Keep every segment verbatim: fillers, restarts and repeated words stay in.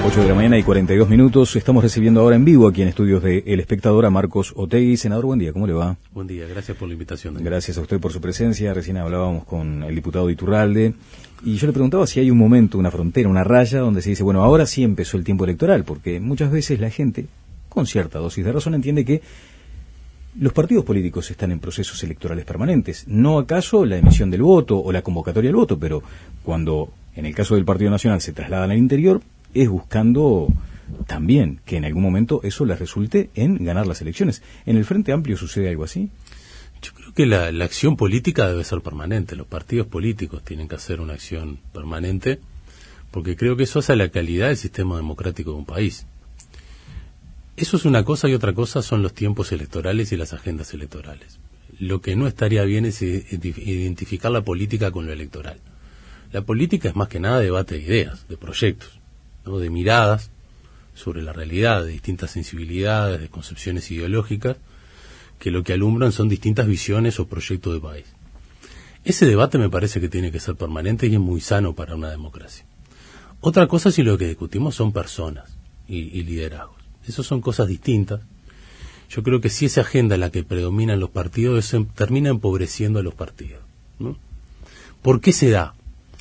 ocho de la mañana y cuarenta y dos minutos. Estamos recibiendo ahora en vivo aquí en estudios de El Espectador a Marcos Otegui. Senador, buen día, ¿cómo le va? Buen día, gracias por la invitación. Daniel. Gracias a usted por su presencia. Recién hablábamos con el diputado Iturralde y yo le preguntaba si hay un momento, una frontera, una raya donde se dice, bueno, ahora sí empezó el tiempo electoral, porque muchas veces la gente, con cierta dosis de razón, entiende que los partidos políticos están en procesos electorales permanentes. No acaso la emisión del voto o la convocatoria del voto, pero cuando, en el caso del Partido Nacional, se trasladan al interior, es buscando también que en algún momento eso les resulte en ganar las elecciones. ¿En el Frente Amplio sucede algo así? Yo creo que la, la acción política debe ser permanente. Los partidos políticos tienen que hacer una acción permanente porque creo que eso hace a la calidad del sistema democrático de un país. Eso es una cosa y otra cosa son los tiempos electorales y las agendas electorales. Lo que no estaría bien es identificar la política con lo electoral. La política es más que nada debate de ideas, de proyectos, ¿no? De miradas sobre la realidad, de distintas sensibilidades, de concepciones ideológicas, que lo que alumbran son distintas visiones o proyectos de país. Ese debate me parece que tiene que ser permanente y es muy sano para una democracia. Otra cosa, si lo que discutimos son personas y, y liderazgos. Esas son cosas distintas. Yo creo que si esa agenda es la que predomina en los partidos, eso termina empobreciendo a los partidos, ¿no? ¿Por qué se da?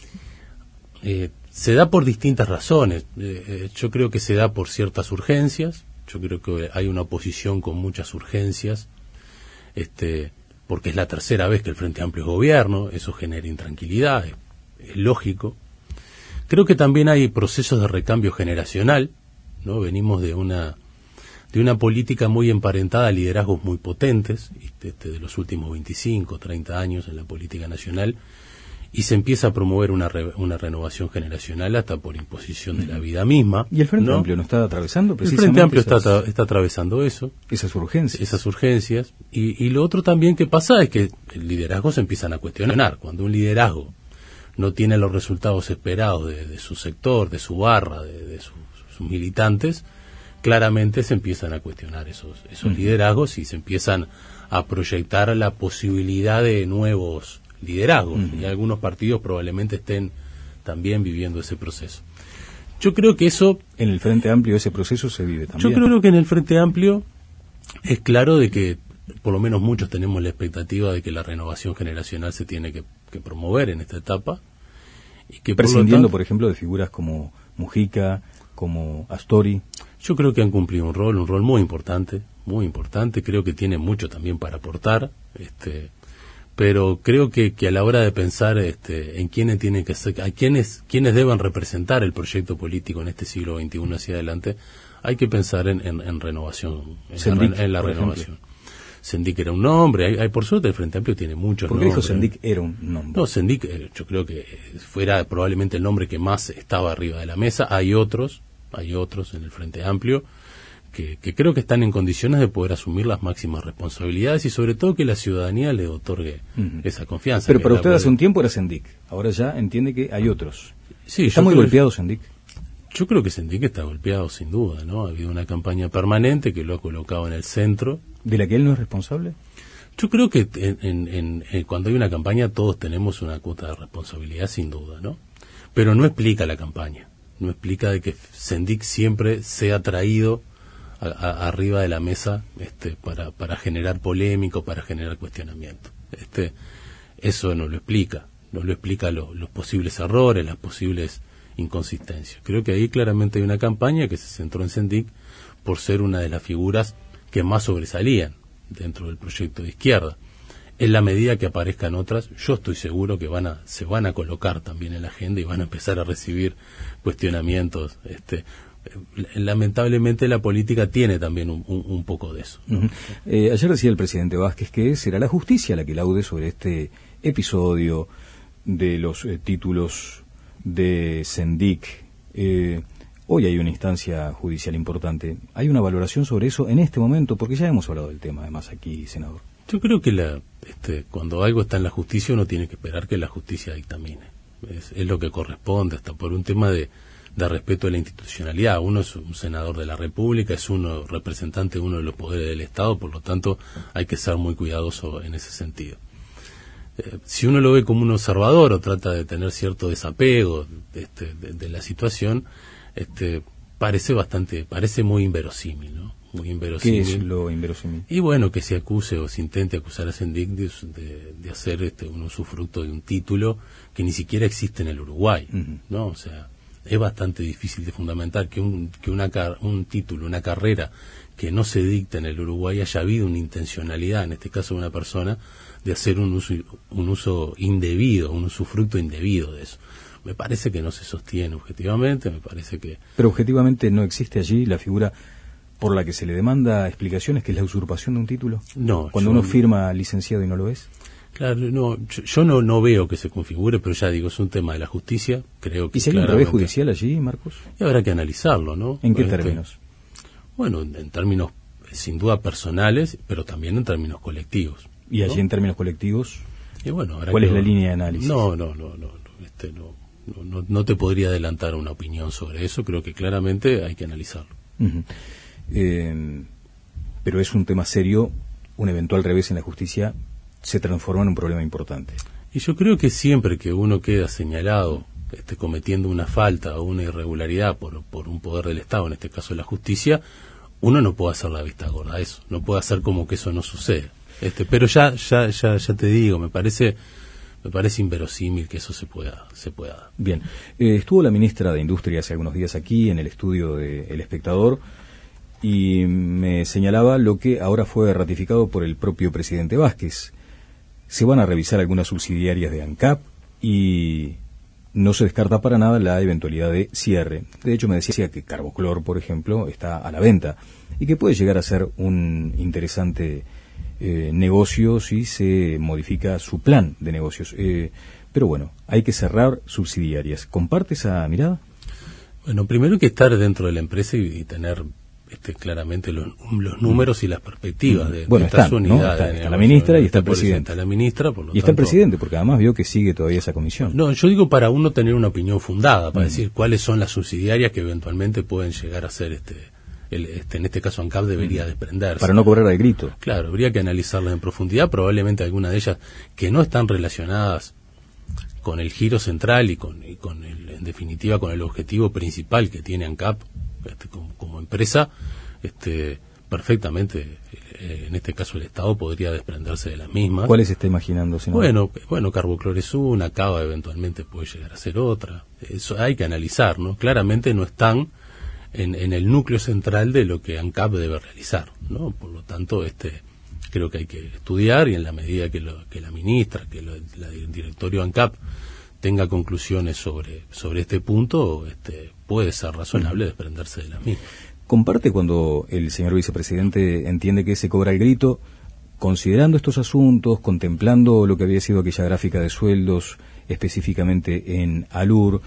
Eh, se da por distintas razones. Eh, yo creo que se da por ciertas urgencias. Yo creo que hay una oposición con muchas urgencias, este, porque es la tercera vez que el Frente Amplio es gobierno. Eso genera intranquilidad, es, es lógico. Creo que también hay procesos de recambio generacional, ¿no? Venimos de una de una política muy emparentada a liderazgos muy potentes, este, de los últimos veinticinco, treinta años en la política nacional, y se empieza a promover una re, una renovación generacional hasta por imposición de la vida misma. ¿Y el Frente ¿no? Amplio no está atravesando precisamente? El Frente Amplio esas, está, está atravesando eso. Esas urgencias. Esas urgencias. Y, y lo otro también que pasa es que el liderazgo se empiezan a cuestionar. Cuando un liderazgo no tiene los resultados esperados de, de su sector, de su barra, de, de su, sus militantes, claramente se empiezan a cuestionar esos, esos uh-huh. liderazgos y se empiezan a proyectar la posibilidad de nuevos liderazgos. Uh-huh. Y algunos partidos probablemente estén también viviendo ese proceso. Yo creo que eso... En el Frente Amplio ese proceso se vive también. Yo creo que en el Frente Amplio es claro de que por lo menos muchos tenemos la expectativa de que la renovación generacional se tiene que, que promover en esta etapa. Y que prescindiendo, por, tanto, por ejemplo, de figuras como Mujica, como Astori. Yo creo que han cumplido un rol, un rol muy importante, muy importante. Creo que tienen mucho también para aportar, este, pero creo que, que a la hora de pensar este, en quiénes tienen que ser, a quiénes, quiénes deben representar el proyecto político en este siglo veintiuno hacia adelante, hay que pensar en, en, en renovación, en Sendik, la, en la renovación. Sendik era un nombre, hay, hay por suerte el Frente Amplio tiene muchos nombres. ¿Por qué dijo Sendik era un nombre? No, Sendik eh, yo creo que fuera probablemente el nombre que más estaba arriba de la mesa. Hay otros, hay otros en el Frente Amplio que, que creo que están en condiciones de poder asumir las máximas responsabilidades y sobre todo que la ciudadanía le otorgue uh-huh. esa confianza. Pero para usted hace un tiempo era Sendik, ahora ya entiende que hay otros. Sí, ¿Está muy golpeado Sendik? Yo creo que Sendik está golpeado sin duda, ¿no? Ha habido una campaña permanente que lo ha colocado en el centro. ¿De la que él no es responsable? Yo creo que en, en, en, en, cuando hay una campaña todos tenemos una cuota de responsabilidad sin duda, ¿no? Pero no explica la campaña, no explica de que Sendik siempre sea traído a, a, arriba de la mesa este, para, para generar polémico, para generar cuestionamiento. Este, eso no lo explica, no lo explica lo, los posibles errores, las posibles inconsistencias. Creo que ahí claramente hay una campaña que se centró en Sendik por ser una de las figuras que más sobresalían dentro del proyecto de izquierda. En la medida que aparezcan otras, yo estoy seguro que van a, se van a colocar también en la agenda y van a empezar a recibir cuestionamientos. Este, lamentablemente la política tiene también un, un, un poco de eso, ¿no? Uh-huh. eh, ayer decía el presidente Vázquez que será la justicia la que laude sobre este episodio de los eh, títulos de Sendik. Eh, hoy hay una instancia judicial importante. ¿Hay una valoración sobre eso en este momento? Porque ya hemos hablado del tema, además, aquí, senador. Yo creo que la, este, cuando algo está en la justicia uno tiene que esperar que la justicia dictamine. Es, es lo que corresponde, hasta por un tema de, de respeto a la institucionalidad. Uno es un senador de la República, es uno representante de uno de los poderes del Estado, por lo tanto hay que ser muy cuidadoso en ese sentido. Eh, si uno lo ve como un observador o trata de tener cierto desapego este, de, de la situación, este, parece bastante, parece muy inverosímil, ¿no? Muy inverosímil. ¿Qué es lo inverosímil? Y bueno, que se acuse o se intente acusar a Sendikdus de, de hacer este, un usufructo de un título que ni siquiera existe en el Uruguay, uh-huh. ¿no? O sea, es bastante difícil de fundamentar que un, que una, un título, una carrera que no se dicta en el Uruguay haya habido una intencionalidad, en este caso de una persona, de hacer un uso, un uso indebido, un usufructo indebido de eso. Me parece que no se sostiene objetivamente, me parece que... Pero objetivamente no existe allí la figura por la que se le demanda explicaciones, que es la usurpación de un título. No. Cuando uno firma licenciado y no lo es. Claro, no, yo, yo no, no veo que se configure, pero ya digo, es un tema de la justicia, creo que... ¿Y si hay un revés judicial allí, Marcos? Y habrá que analizarlo, ¿no? ¿En qué este, términos? Bueno, en términos sin duda personales, pero también en términos colectivos. ¿Y allí, ¿no?, en términos colectivos? Y bueno, ¿cuál que, es la línea de análisis? No, no, no, no, este, no, no, no, no te podría adelantar una opinión sobre eso, creo que claramente hay que analizarlo. Uh-huh. eh, pero es un tema serio, un eventual revés en la justicia se transforma en un problema importante. Y yo creo que siempre que uno queda señalado este, cometiendo una falta o una irregularidad por, por un poder del Estado, en este caso la justicia, uno no puede hacer la vista gorda a eso, no puede hacer como que eso no sucede. Este, pero ya, ya, ya, ya te digo, me parece, me parece inverosímil que eso se pueda, se pueda dar. Bien, eh, estuvo la ministra de Industria hace algunos días aquí en el estudio de El Espectador y me señalaba lo que ahora fue ratificado por el propio presidente Vázquez. Se van a revisar algunas subsidiarias de ANCAP y no se descarta para nada la eventualidad de cierre. De hecho, me decía que Carboclor, por ejemplo, está a la venta y que puede llegar a ser un interesante eh, negocio si se modifica su plan de negocios. Eh, pero bueno, hay que cerrar subsidiarias. ¿Comparte esa mirada? Bueno, primero hay que estar dentro de la empresa y, y tener este, claramente los, los números y las perspectivas de, bueno, de estas están, unidades. ¿no? Está, está la ministra y está el presidente. Está la ministra, por lo y está tanto, el presidente, porque además vio que sigue todavía esa comisión. No, yo digo para uno tener una opinión fundada, para mm. decir cuáles son las subsidiarias que eventualmente pueden llegar a ser, este, el, este en este caso ANCAP debería mm. desprenderse. Para no cobrar al grito. Claro, habría que analizarlas en profundidad, probablemente algunas de ellas que no están relacionadas con el giro central y con, y con el, en definitiva con el objetivo principal que tiene ANCAP este, como, como empresa, este, perfectamente, eh, en este caso el Estado podría desprenderse de las mismas. ¿Cuál se está imaginando? Señor? Bueno, bueno, Carboclor es una, Cava eventualmente puede llegar a ser otra. Eso hay que analizar, ¿no? Claramente no están en, en el núcleo central de lo que ANCAP debe realizar, ¿no? Por lo tanto, este, creo que hay que estudiar y en la medida que, lo, que la ministra, que lo, la, el directorio ANCAP tenga conclusiones sobre, sobre este punto, este, puede ser razonable uh-huh. desprenderse de las mismas. ¿Comparte cuando el señor vicepresidente entiende que se cobra el grito, considerando estos asuntos, contemplando lo que había sido aquella gráfica de sueldos específicamente en ALUR,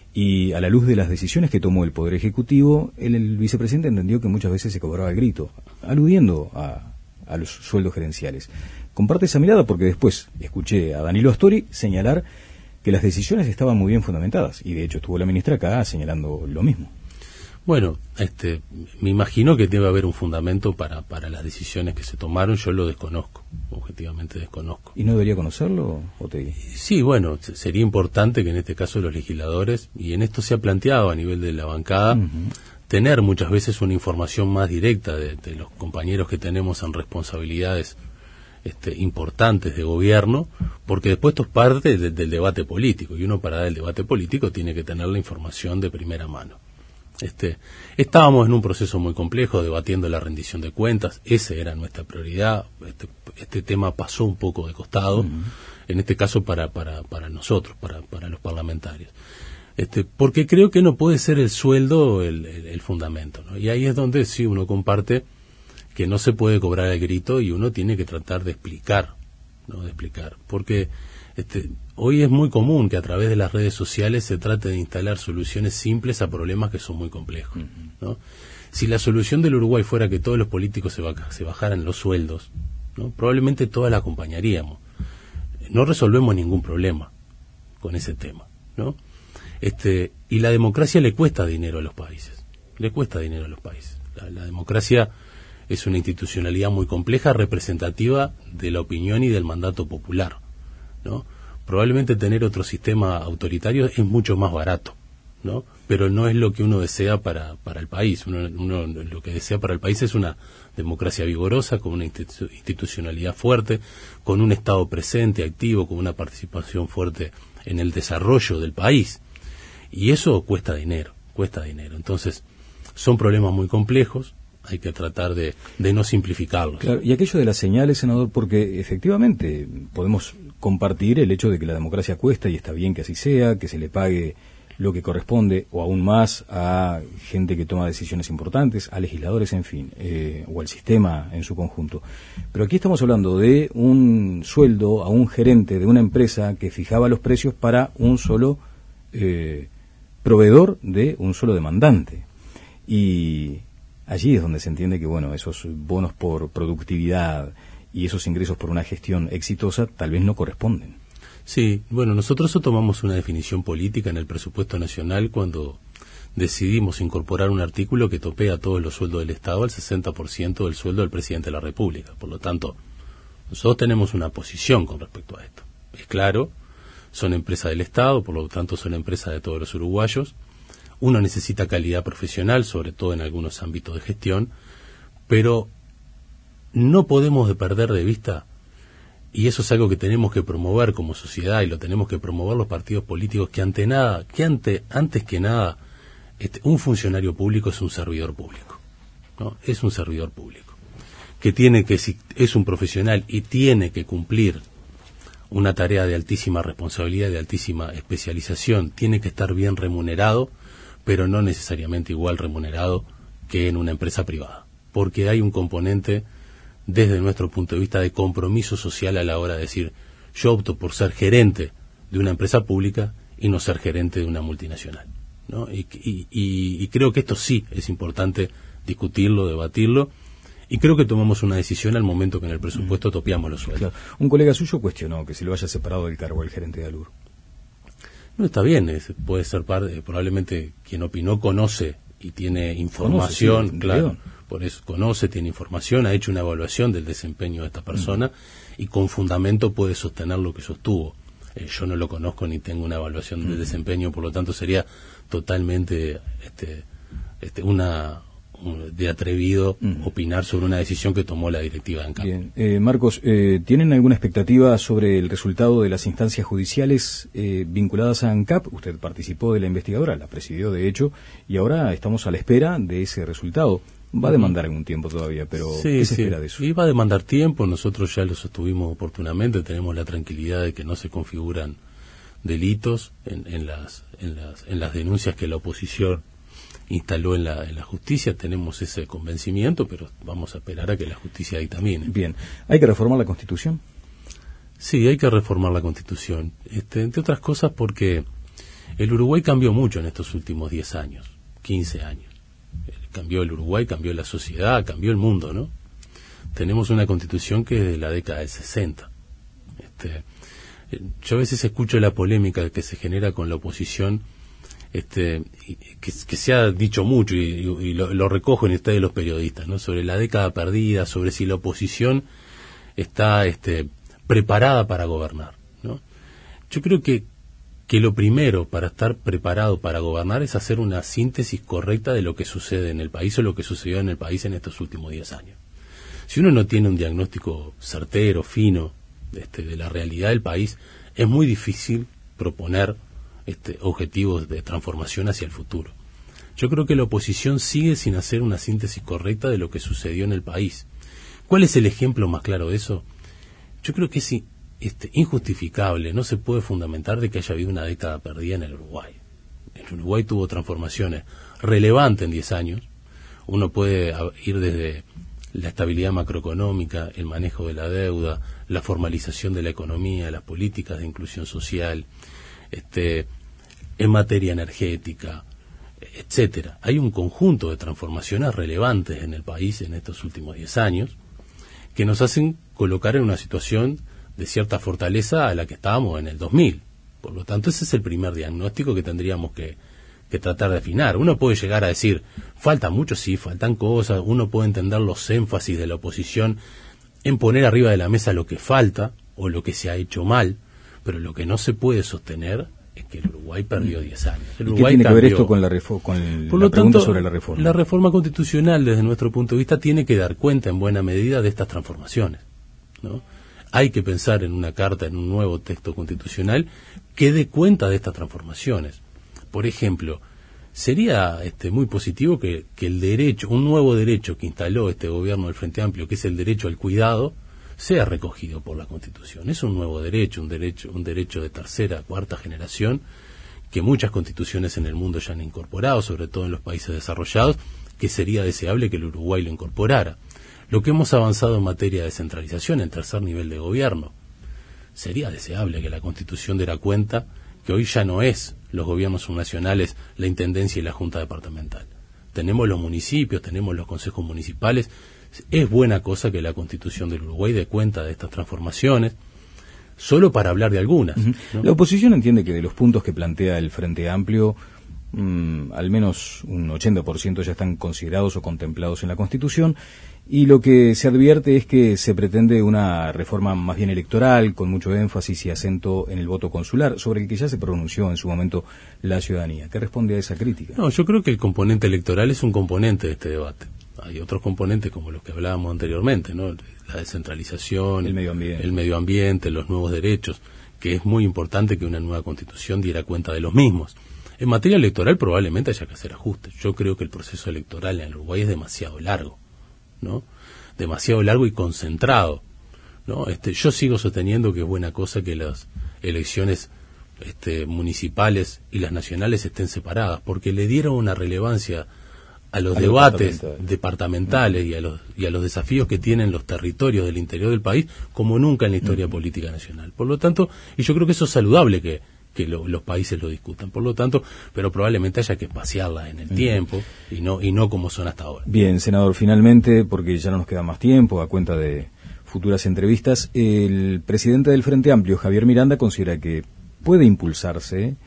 y a la luz de las decisiones que tomó el Poder Ejecutivo, el, el vicepresidente entendió que muchas veces se cobraba el grito, aludiendo a, a los sueldos gerenciales? ¿Comparte esa mirada? Porque después escuché a Danilo Astori señalar que las decisiones estaban muy bien fundamentadas, y de hecho estuvo la ministra acá señalando lo mismo. Bueno, este, me imagino que debe haber un fundamento para, para las decisiones que se tomaron, yo lo desconozco, objetivamente desconozco. ¿Y no debería conocerlo, Otegui? Sí, bueno, sería importante que en este caso los legisladores, y en esto se ha planteado a nivel de la bancada, uh-huh. tener muchas veces una información más directa de, de los compañeros que tenemos en responsabilidades este, importantes de gobierno, porque después esto es parte de, del debate político, y uno para dar el debate político tiene que tener la información de primera mano. Este, estábamos en un proceso muy complejo debatiendo la rendición de cuentas, esa era nuestra prioridad, este, este tema pasó un poco de costado, uh-huh. en este caso para, para, para nosotros, para, para los parlamentarios, este, porque creo que no puede ser el sueldo el, el, el fundamento, ¿no? Y ahí es donde sí uno comparte que no se puede cobrar el grito y uno tiene que tratar de explicar, ¿no? de explicar, porque este, hoy es muy común que a través de las redes sociales se trate de instalar soluciones simples a problemas que son muy complejos, ¿no? Si la solución del Uruguay fuera que todos los políticos se, baja, se bajaran los sueldos, ¿no? probablemente todas la acompañaríamos. No resolvemos ningún problema con ese tema, ¿no? Este, y la democracia le cuesta dinero a los países, le cuesta dinero a los países. La, la democracia es una institucionalidad muy compleja, representativa de la opinión y del mandato popular, ¿no? Probablemente tener otro sistema autoritario es mucho más barato, ¿no? pero no es lo que uno desea para, para el país. Uno, uno lo que desea para el país es una democracia vigorosa, con una institu- institucionalidad fuerte, con un Estado presente, activo, con una participación fuerte en el desarrollo del país. Y eso cuesta dinero, cuesta dinero. Entonces, son problemas muy complejos, hay que tratar de, de no simplificarlos. Claro, y aquello de las señales, senador, porque efectivamente podemos compartir el hecho de que la democracia cuesta y está bien que así sea, que se le pague lo que corresponde, o aún más a gente que toma decisiones importantes, a legisladores, en fin, eh, o al sistema en su conjunto. Pero aquí estamos hablando de un sueldo a un gerente de una empresa que fijaba los precios para un solo eh, proveedor de un solo demandante. Y allí es donde se entiende que, bueno, esos bonos por productividad y esos ingresos por una gestión exitosa tal vez no corresponden. Sí, bueno, nosotros tomamos una definición política en el presupuesto nacional cuando decidimos incorporar un artículo que topea todos los sueldos del Estado al sesenta por ciento del sueldo del presidente de la República. Por lo tanto, nosotros tenemos una posición con respecto a esto. Es claro, son empresas del Estado, por lo tanto son empresas de todos los uruguayos. Uno necesita calidad profesional, sobre todo en algunos ámbitos de gestión, pero no podemos de perder de vista, y eso es algo que tenemos que promover como sociedad y lo tenemos que promover los partidos políticos, que ante nada, que ante, antes que nada, este, un funcionario público es un servidor público, ¿no? Es un servidor público, que tiene que, si es un profesional y tiene que cumplir una tarea de altísima responsabilidad, de altísima especialización, tiene que estar bien remunerado, pero no necesariamente igual remunerado que en una empresa privada, porque hay un componente, desde nuestro punto de vista, de compromiso social a la hora de decir, yo opto por ser gerente de una empresa pública y no ser gerente de una multinacional, ¿no? Y, y, y, y creo que esto sí es importante discutirlo, debatirlo, y creo que tomamos una decisión al momento que en el presupuesto topiamos los sueldos. Claro. Un colega suyo cuestionó que se lo haya separado del cargo del gerente de Alur. No, está bien, es, puede ser parte, probablemente quien opinó conoce y tiene información, conoce, sí, claro, por eso conoce, tiene información, ha hecho una evaluación del desempeño de esta persona uh-huh. y con fundamento puede sostener lo que sostuvo. Eh, yo no lo conozco ni tengo una evaluación uh-huh. del desempeño, por lo tanto sería totalmente este, este, una de atrevido uh-huh. opinar sobre una decisión que tomó la directiva de ANCAP. Bien, eh, Marcos, eh, ¿tienen alguna expectativa sobre el resultado de las instancias judiciales eh, vinculadas a ANCAP? Usted participó de la investigadora, la presidió de hecho, y ahora estamos a la espera de ese resultado. Va a demandar uh-huh. algún tiempo todavía, pero sí, ¿qué se sí. espera de eso? Y va a demandar tiempo, nosotros ya lo sostuvimos oportunamente, tenemos la tranquilidad de que no se configuran delitos en, en, las, en, las, en las denuncias que la oposición instaló en la, en la justicia, tenemos ese convencimiento, pero vamos a esperar a que la justicia dictamine. Bien, ¿hay que reformar la Constitución? Sí, hay que reformar la Constitución, este, entre otras cosas porque el Uruguay cambió mucho en estos últimos diez años, quince años. Cambió el Uruguay, cambió la sociedad, cambió el mundo, ¿no? Tenemos una Constitución que es de la década del sesenta. Este, yo a veces escucho la polémica que se genera con la oposición, este, que, que se ha dicho mucho y, y, y lo, lo recojo en ustedes los periodistas, ¿no? Sobre la década perdida, sobre si la oposición está este, preparada para gobernar, ¿no? Yo creo que que lo primero para estar preparado para gobernar es hacer una síntesis correcta de lo que sucede en el país o lo que sucedió en el país en estos últimos diez años. Si uno no tiene un diagnóstico certero, fino, este, de la realidad del país, es muy difícil proponer este, objetivos de transformación hacia el futuro. Yo creo que la oposición sigue sin hacer una síntesis correcta de lo que sucedió en el país. ¿Cuál es el ejemplo más claro de eso? Yo creo que sí. Este, injustificable, no se puede fundamentar de que haya habido una década perdida en el Uruguay. El Uruguay tuvo transformaciones relevantes en diez años. Uno puede ir desde la estabilidad macroeconómica, el manejo de la deuda, la formalización de la economía, las políticas de inclusión social, este, en materia energética, etcétera. Hay un conjunto de transformaciones relevantes en el país en estos últimos diez años que nos hacen colocar en una situación de cierta fortaleza a la que estábamos en el dos mil. Por lo tanto, ese es el primer diagnóstico que tendríamos que, que tratar de afinar. Uno puede llegar a decir, falta mucho, sí, faltan cosas, uno puede entender los énfasis de la oposición en poner arriba de la mesa lo que falta o lo que se ha hecho mal, pero lo que no se puede sostener es que el Uruguay perdió diez años. El ¿Y Uruguay qué tiene cambió. que ver esto con la, refo- con el, Por la lo pregunta tanto, sobre la reforma? La reforma constitucional, desde nuestro punto de vista, tiene que dar cuenta en buena medida de estas transformaciones, ¿no? Hay que pensar en una carta, en un nuevo texto constitucional que dé cuenta de estas transformaciones. Por ejemplo, sería este, muy positivo que, que el derecho, un nuevo derecho que instaló este gobierno del Frente Amplio, que es el derecho al cuidado, sea recogido por la Constitución. Es un nuevo derecho, un derecho, un derecho de tercera, cuarta generación, que muchas constituciones en el mundo ya han incorporado, sobre todo en los países desarrollados, que sería deseable que el Uruguay lo incorporara. Lo que hemos avanzado en materia de descentralización, en tercer nivel de gobierno, sería deseable que la Constitución diera cuenta que hoy ya no es los gobiernos subnacionales, la Intendencia y la Junta Departamental. Tenemos los municipios, tenemos los consejos municipales. Es buena cosa que la Constitución del Uruguay dé cuenta de estas transformaciones, solo para hablar de algunas, Uh-huh. ¿no? La oposición entiende que de los puntos que plantea el Frente Amplio, mmm, al menos un ochenta por ciento ya están considerados o contemplados en la Constitución, y lo que se advierte es que se pretende una reforma más bien electoral, con mucho énfasis y acento en el voto consular, sobre el que ya se pronunció en su momento la ciudadanía. ¿Qué responde a esa crítica? No, yo creo que el componente electoral es un componente de este debate. Hay otros componentes como los que hablábamos anteriormente, ¿no? La descentralización, el medio ambiente, el medio ambiente, los nuevos derechos, que es muy importante que una nueva constitución diera cuenta de los mismos. En materia electoral probablemente haya que hacer ajustes. Yo creo que el proceso electoral en Uruguay es demasiado largo, ¿no? Demasiado largo y concentrado, ¿no? Este, yo sigo sosteniendo que es buena cosa que las elecciones este, municipales y las nacionales estén separadas, porque le dieron una relevancia a los a debates departamental. departamentales uh-huh. y a los y a los desafíos que tienen los territorios del interior del país como nunca en la historia uh-huh. política nacional. Por lo tanto, y yo creo que eso es saludable que que lo, los países lo discutan. Por lo tanto, pero probablemente haya que espaciarla en el uh-huh. tiempo y no y no como son hasta ahora. Bien, senador, finalmente, porque ya no nos queda más tiempo a cuenta de futuras entrevistas, el presidente del Frente Amplio, Javier Miranda, considera que puede impulsarse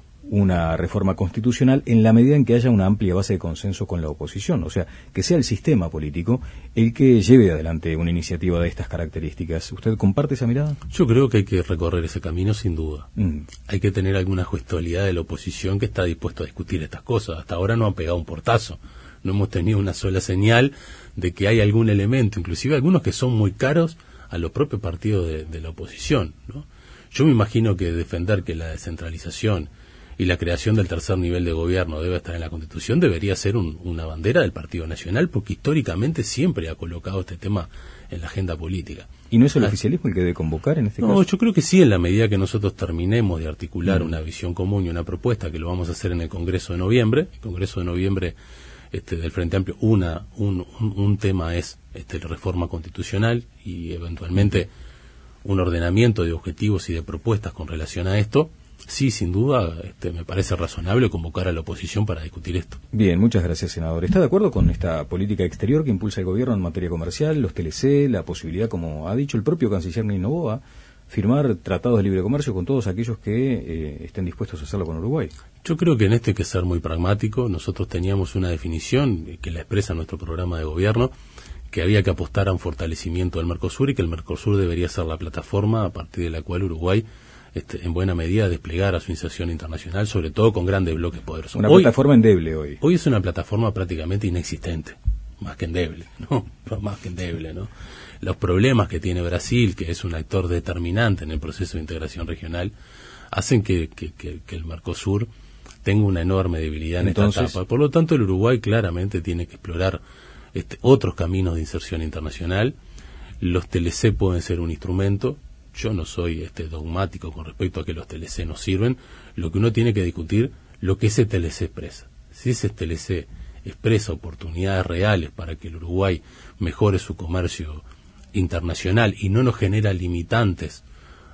una reforma constitucional en la medida en que haya una amplia base de consenso con la oposición, o sea, que sea el sistema político el que lleve adelante una iniciativa de estas características. ¿Usted comparte esa mirada? Yo creo que hay que recorrer ese camino sin duda. Mm. Hay que tener alguna gestualidad de la oposición que está dispuesto a discutir estas cosas. Hasta ahora no han pegado un portazo. No hemos tenido una sola señal de que hay algún elemento, inclusive algunos que son muy caros a los propios partidos de, de la oposición, ¿no? Yo me imagino que defender que la descentralización y la creación del tercer nivel de gobierno debe estar en la Constitución debería ser un, una bandera del Partido Nacional, porque históricamente siempre ha colocado este tema en la agenda política. ¿Y no es el ah, oficialismo el que debe convocar en este no, caso? No, yo creo que sí, en la medida que nosotros terminemos de articular mm. una visión común y una propuesta, que lo vamos a hacer en el Congreso de noviembre. El Congreso de noviembre este, del Frente Amplio, una, un, un, un tema es este, la reforma constitucional y eventualmente un ordenamiento de objetivos y de propuestas con relación a esto. Sí, sin duda, este, me parece razonable convocar a la oposición para discutir esto. Bien, muchas gracias, senador. ¿Está de acuerdo con esta política exterior que impulsa el gobierno en materia comercial, los T L C, la posibilidad, como ha dicho el propio canciller Nino Noboa, firmar tratados de libre comercio con todos aquellos que eh, estén dispuestos a hacerlo con Uruguay? Yo creo que en esto hay que ser muy pragmático. Nosotros teníamos una definición que la expresa nuestro programa de gobierno, que había que apostar a un fortalecimiento del Mercosur y que el Mercosur debería ser la plataforma a partir de la cual Uruguay Este, en buena medida desplegar a su inserción internacional, sobre todo con grandes bloques poderosos. Una hoy, plataforma endeble hoy. Hoy es una plataforma prácticamente inexistente, más que endeble, ¿no? Más que endeble, ¿no? Los problemas que tiene Brasil, que es un actor determinante en el proceso de integración regional, hacen que, que, que, que el Mercosur tenga una enorme debilidad en Entonces, esta etapa. Por lo tanto, el Uruguay claramente tiene que explorar este, otros caminos de inserción internacional. Los T L C pueden ser un instrumento. Yo no soy este dogmático con respecto a que los T L C no sirven. Lo que uno tiene que discutir, lo que ese T L C expresa. Si ese T L C expresa oportunidades reales para que el Uruguay mejore su comercio internacional y no nos genera limitantes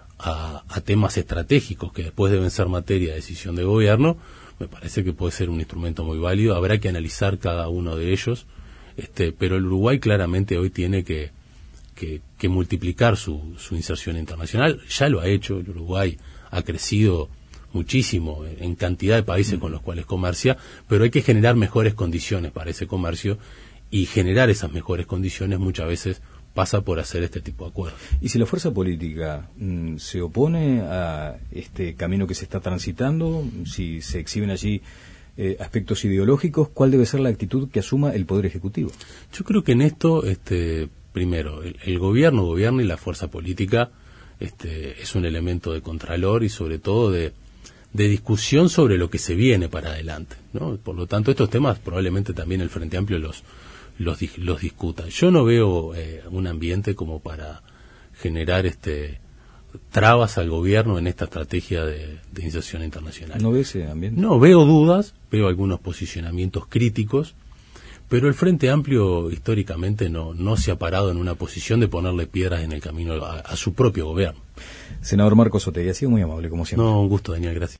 a, a temas estratégicos que después deben ser materia de decisión de gobierno, me parece que puede ser un instrumento muy válido. Habrá que analizar cada uno de ellos, este, pero el Uruguay claramente hoy tiene que Que, que multiplicar su, su inserción internacional. Ya lo ha hecho. El Uruguay ha crecido muchísimo en cantidad de países mm. con los cuales comercia, pero hay que generar mejores condiciones para ese comercio, y generar esas mejores condiciones muchas veces pasa por hacer este tipo de acuerdos. Y si la fuerza política mmm, se opone a este camino que se está transitando, si se exhiben allí eh, aspectos ideológicos, ¿cuál debe ser la actitud que asuma el Poder Ejecutivo? Yo creo que en esto, este, primero, el, el gobierno gobierna y la fuerza política este, es un elemento de contralor y sobre todo de, de discusión sobre lo que se viene para adelante, ¿no? Por lo tanto, estos temas probablemente también el Frente Amplio los los, los discuta. Yo no veo eh, un ambiente como para generar este trabas al gobierno en esta estrategia de, de inserción internacional. ¿No ve ese ambiente? No, veo dudas, veo algunos posicionamientos críticos, pero el Frente Amplio históricamente no, no se ha parado en una posición de ponerle piedras en el camino a, a su propio gobierno. Senador Marcos Otegi, ha sido muy amable como siempre. No, un gusto, Daniel, gracias.